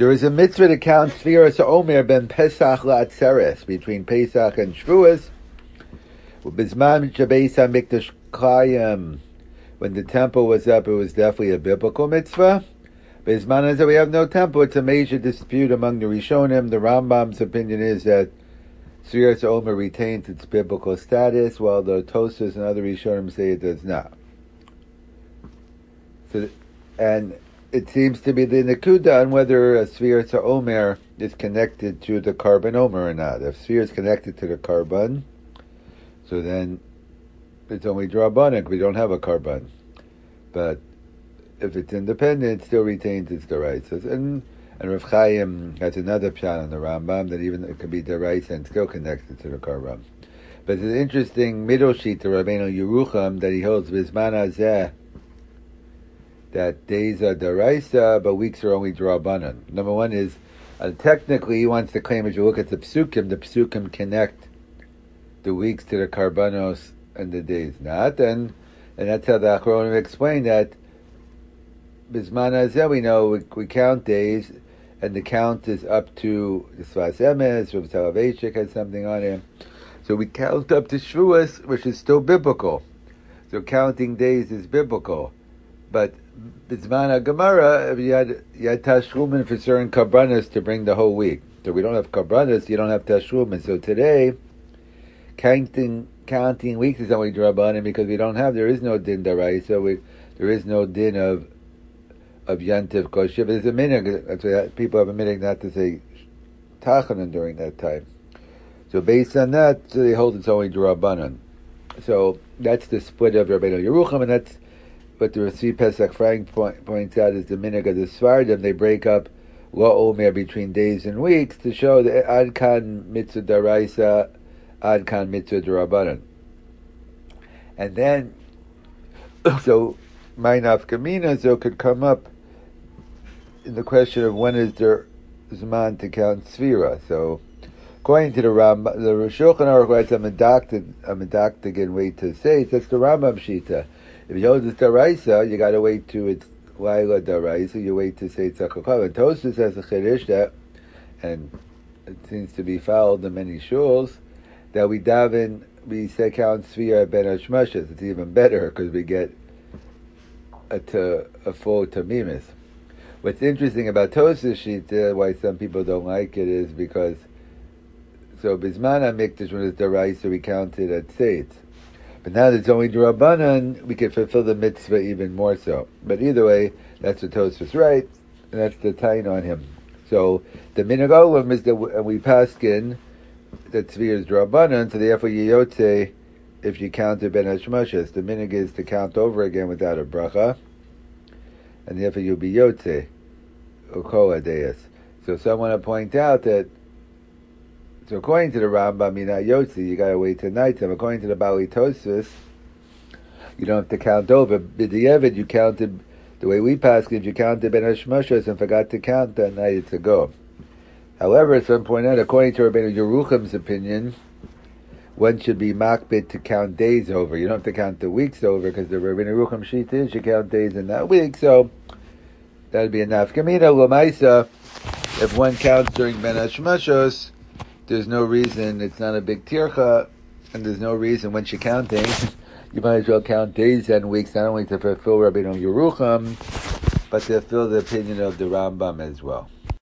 There is a mitzvah to count Sfiras Omer ben Pesach la'atzeres, between Pesach and Shavuos. Bisman Shabeis HaMikdash Klayim, when the temple was up, it was definitely a biblical mitzvah. Bisman as we have no temple, it's a major dispute among the Rishonim. The Rambam's opinion is that Sfiras Omer retains its biblical status, while the Tosfos and other Rishonim say it does not. So, and it seems to be the Nakuda on whether a Sfiras Omer is connected to the Karban Omer or not. If Sfira is connected to the Karban, so then it's only Drabanan, we don't have a Karban. But if it's independent, it still retains its Deraisa. And Rav Chaim has another pshat on the Rambam that even it can be Deraisa and still connected to the Karban. But it's an interesting middle sheet to Rabbeinu Yerucham that he holds Bizman Hazeh, that days are deraisa, but weeks are only drabanan. Number one is, technically he wants to claim, as you look at the psukim connect the weeks to the karbanos and the days not. And that's how the Achronim explain that Bisman Hazeh, we know we count days, and the count is up to the Sfas Emes, Rav Soloveitchik has something on him. So we count up to Shavuos, which is still biblical. So counting days is biblical. But Bisman Gemara, you had tashlumin for certain karbanos to bring the whole week. So we don't have karbanos, you don't have tashlumin. So today, counting weeks is only drabanan because there is no din darai. So there is no din of yantiv kosher. There's a minhag. That's why people have a minhag not to say tachanan during that time. So based on that, so they hold it's only drabanan. So that's the split of Rabbeinu Yerucham, and that's what the Rashi Pesach Frank points out is the minhag of the Sfardim. They break up Lo Omer between days and weeks to show the Ad Kan Mitzvah Daraisa, Ad Kan Mitzvah Darabanan. And then, so Ma'inaf Kamina, so could come up in the question of when is there Zman to count Sfira. So, according to the Rambam, the Shulchan Aruch writes a medaktig way to say it. That's the Rambam Shita. If you hold the Daraisa, you got to wait to its Laila Daraisa. You wait to say Tzachakav. And Tosfos has a chiddush that, and it seems to be fouled in many shuls, that we say count Sfira ben Hashmashas. It's even better because we get a full Tamimis. What's interesting about Tosfos Shita, why some people don't like it, is because so Bisman HaMikdash when it's Daraisa we count it at Tzeit. But now that it's only Drabanan, we can fulfill the mitzvah even more so. But either way, that's what Tosfos right, and that's the tain on him. So the minhag olam is that we paskin that Tzvi is Drabanan, so therefore Yiyotze, if you count it ben Hashmashas, the minhag is to count over again without a bracha, and therefore you'll be Yotze, Ukol Adeus. So someone will point out that, so according to the Rambam, Yotze, you got to wait till nighttime. According to the Bali Tosfos, you don't have to count over. B'di'evid, you counted the way we pass. If you counted ben Hashmashas and forgot to count that night, it's a go. However, some point out, according to Rabbeinu Yerucham's opinion, one should be makbid to count days over. You don't have to count the weeks over because the Rabbeinu Yerucham sheet is you count days in that week. So that would be enough. Kamina Lamaisa, if one counts during ben Hashmashas, there's no reason, it's not a big tircha, and there's no reason once you're counting, you might as well count days and weeks, not only to fulfill Rabbeinu Yerucham, but to fulfill the opinion of the Rambam as well.